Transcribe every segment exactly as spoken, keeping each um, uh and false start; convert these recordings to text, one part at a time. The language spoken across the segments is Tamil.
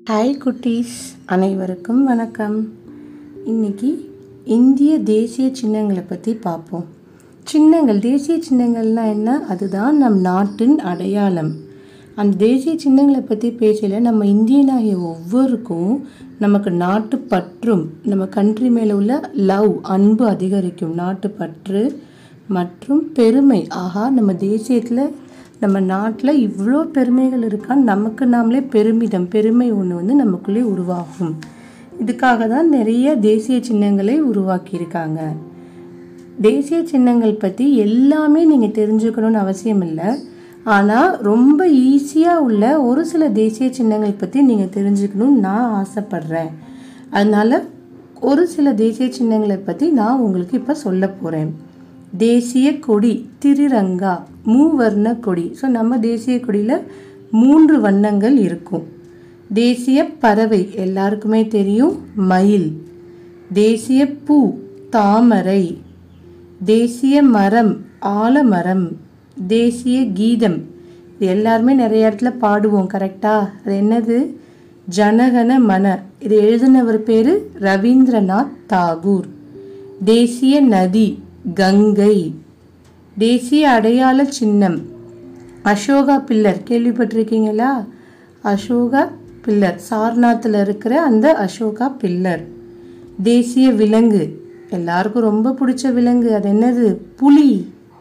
ஹாய் குட்டீஸ், அனைவருக்கும் வணக்கம். இன்றைக்கி இந்திய தேசிய சின்னங்களை பற்றி பார்ப்போம். சின்னங்கள், தேசிய சின்னங்கள்னால் என்ன? அதுதான் நம் நாட்டின் அடையாளம். அந்த தேசிய சின்னங்களை பற்றி பேசல நம்ம இந்தியனாகிய ஒவ்வொருக்கும் நமக்கு நாட்டு பற்றும், நம்ம கண்ட்ரி மேலே உள்ள லவ், அன்பு அதிகரிக்கும். நாட்டு பற்று மற்றும் பெருமை. ஆஹா, நம்ம தேசியத்தில், நம்ம நாட்டில் இவ்வளோ பெருமைகள் இருக்கான்னு நமக்கு நாமளே பெருமிதம், பெருமை ஒன்று வந்து நமக்குள்ளே உருவாகும். இதுக்காக தான் நிறைய தேசிய சின்னங்களை உருவாக்கியிருக்காங்க. தேசிய சின்னங்கள் பற்றி எல்லாமே நீங்கள் தெரிஞ்சுக்கணும்னு அவசியம் இல்லை. ஆனால் ரொம்ப ஈஸியாக உள்ள ஒரு சில தேசிய சின்னங்கள் பற்றி நீங்கள் தெரிஞ்சுக்கணும்னு நான் ஆசைப்பட்றேன். அதனால் ஒரு சில தேசிய சின்னங்களை பற்றி நான் உங்களுக்கு இப்போ சொல்ல போகிறேன். தேசிய கொடி திரிரங்கா, மூவர்ண கொடி. ஸோ நம்ம தேசிய கொடியில் மூன்று வண்ணங்கள் இருக்கும். தேசிய பறவை எல்லாருக்குமே தெரியும், மயில். தேசிய பூ தாமரை. தேசிய மரம் ஆலமரம். தேசிய கீதம், இது எல்லாருமே நிறைய இடத்துல பாடுவோம், கரெக்டாக? அது என்னது? ஜனகன மன. இது எழுதினவர் பேர் ரவீந்திரநாத் தாகூர். தேசிய நதி கங்கை. தேசிய அடையாள சின்னம் அசோகா பில்லர். கேள்விப்பட்டிருக்கீங்களா? அசோகா பில்லர், சார்நாத்தில் இருக்கிற அந்த அசோகா பில்லர். தேசிய விலங்கு, எல்லாருக்கும் ரொம்ப பிடிச்ச விலங்கு, அது என்னது? புலி.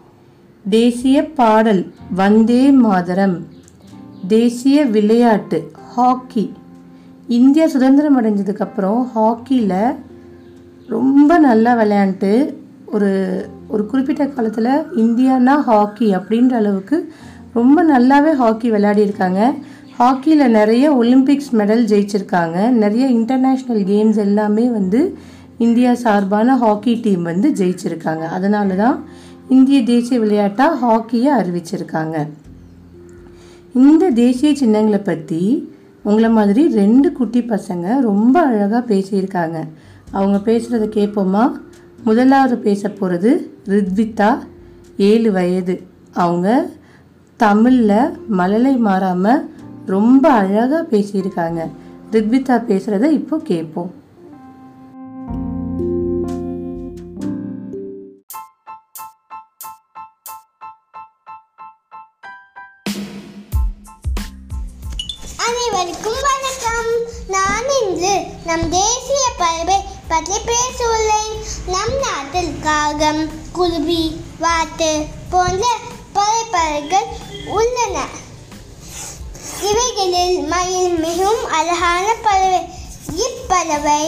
தேசிய பாடல் வந்தே மாதரம். தேசிய விளையாட்டு ஹாக்கி. இந்தியா சுதந்திரம் அடைஞ்சதுக்கப்புறம் ஹாக்கியில் ரொம்ப நல்லா விளையாண்டு ஒரு ஒரு குறிப்பிட்ட காலத்தில் இந்தியானா ஹாக்கி அப்படின்ற அளவுக்கு ரொம்ப நல்லாவே ஹாக்கி விளையாடியிருக்காங்க. ஹாக்கியில் நிறைய ஒலிம்பிக்ஸ் மெடல் ஜெயிச்சிருக்காங்க. நிறைய இன்டர்நேஷ்னல் கேம்ஸ் எல்லாமே வந்து இந்தியா சார்பான ஹாக்கி டீம் வந்து ஜெயிச்சிருக்காங்க. அதனால தான் இந்திய தேசிய விளையாட்டாக ஹாக்கியை அறிவிச்சிருக்காங்க. இந்த தேசிய சின்னங்களை பற்றி உங்களை மாதிரி ரெண்டு குட்டி பசங்க ரொம்ப அழகாக பேசியிருக்காங்க. அவங்க பேசுகிறத கேட்போமா? முதலாவது பேச போகிறது ரித்விதா, ஏழு வயது. அவங்க தமிழில் மழலை மாறாமல் ரொம்ப அழகாக பேசியிருக்காங்க. ரித்விதா பேசுகிறத இப்போ கேட்போம். அனைவருக்கும் வணக்கம். நான் இன்று நம் தேசிய பறவை பற்றி பேசுள்ளேன். நம் நாட்டில் காகம், குருவி, வாத்து போன்ற பறவைகள் உள்ளன. இவைகளில் மயில் மிகவும் அழகான பறவை. இப்பறவை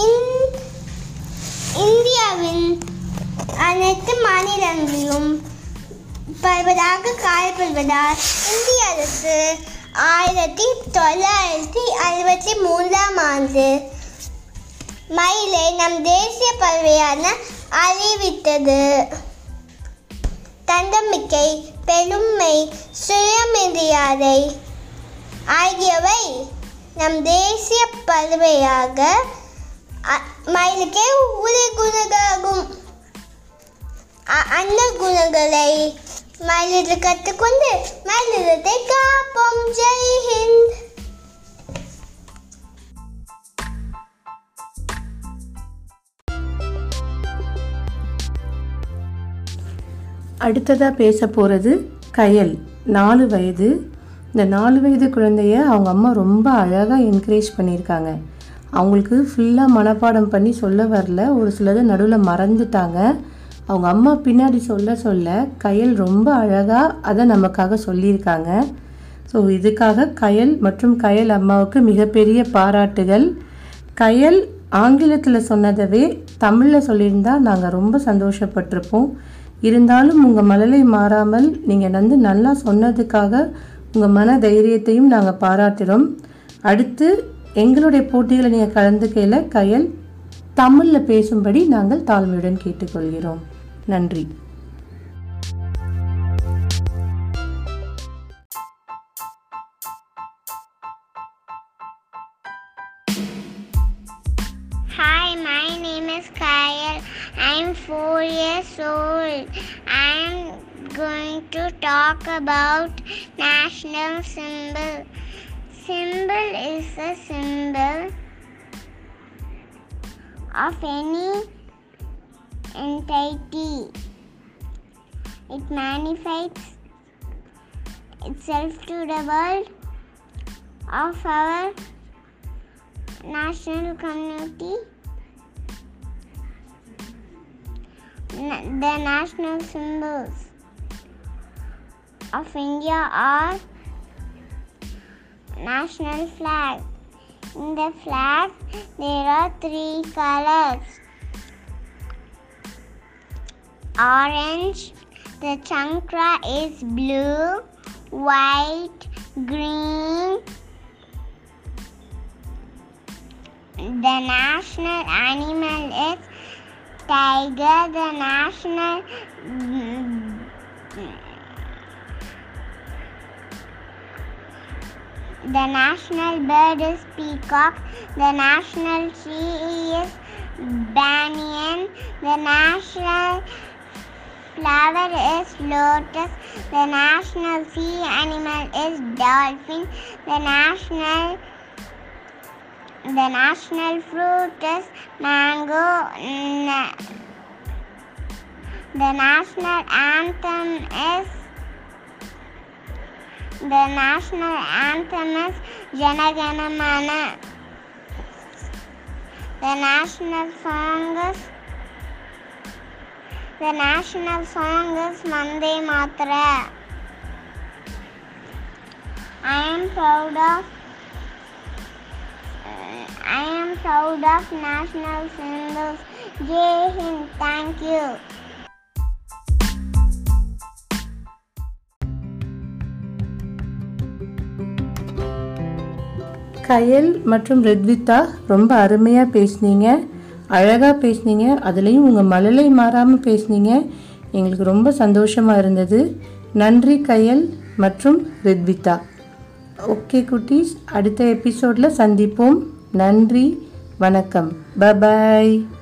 இந்தியாவின் அனைத்து மாநிலங்களிலும் பரவலாக காணப்படுவதால் இந்திய அரசு ஆயிரத்தி தொள்ளாயிரத்தி அறுபத்தி மூன்றாம் ஆண்டு மயிலை நம் தேசிய பறவையான அறிவித்தது. தன்னம்பிக்கை, பெருமை, சுயமரியாதை ஆகியவை நம் தேசிய பறவையாக மயிலுக்கே உரிய குணங்களாகும். அந்த குணங்களை மயிலிட்டு கற்றுக்கொண்டு மயிலிடத்தை காப்போம். ஜெய் ஹிந்த். அடுத்ததாக பேச போகிறது கயல், நாலு வயது. இந்த நாலு வயது குழந்தைய அவங்க அம்மா ரொம்ப அழகாக என்கரேஜ் பண்ணியிருக்காங்க. அவங்களுக்கு ஃபுல்லாக மனப்பாடம் பண்ணி சொல்ல வரல, ஒரு சிலதை நடுவில் மறந்துட்டாங்க. அவங்க அம்மா பின்னாடி சொல்ல சொல்ல கயல் ரொம்ப அழகாக அதை நமக்காக சொல்லியிருக்காங்க. ஸோ இதுக்காக கயல் மற்றும் கயல் அம்மாவுக்கு மிகப்பெரிய பாராட்டுகள். கயல் ஆங்கிலத்தில் சொன்னதவே தமிழில் சொல்லியிருந்தால் நாங்கள் ரொம்ப சந்தோஷப்பட்டிருப்போம். இருந்தாலும் உங்கள் மழலை மாறாமல் நீங்கள் வந்து நல்லா சொன்னதுக்காக உங்கள் மன தைரியத்தையும் நாங்கள் பாராட்டுகிறோம். அடுத்து எங்களுடைய போட்டிகளை நீங்கள் கலந்துக்கையில் கயல் தமிழில் பேசும்படி நாங்கள் தாழ்மையுடன் கேட்டுக்கொள்கிறோம். நன்றி. Hi, my name is Kyle. I'm four years old. I'm going to talk about national symbol. symbol is a symbol of any entity. It manifests itself to the world of our national community. The national symbols of India are national flag. In the flag, there are three colors. Orange, the chakra is blue, white, green. The national animal is tiger. The national The national bird is peacock. The national tree is banyan. The national flower is lotus. The national sea animal is dolphin. The national The national fruit is mango. The national anthem is The national anthem is Jana Gana Mana. The national song is The national song is Vande Mataram. I am proud of I am proud of national symbols. Jai Hind. Thank you. கயல் மற்றும் ரித்விதா ரொம்ப அருமையாக பேசுனீங்க, அழகாக பேசுனீங்க. அதுலேயும் உங்கள் மழலை மாறாமல் பேசுனீங்க. எங்களுக்கு ரொம்ப சந்தோஷமாக இருந்தது. நன்றி கயல் மற்றும் ரித்விதா. ஓகே குட்டீஸ், அடுத்த எபிசோடில் சந்திப்போம். நன்றி, வணக்கம், பபாய்.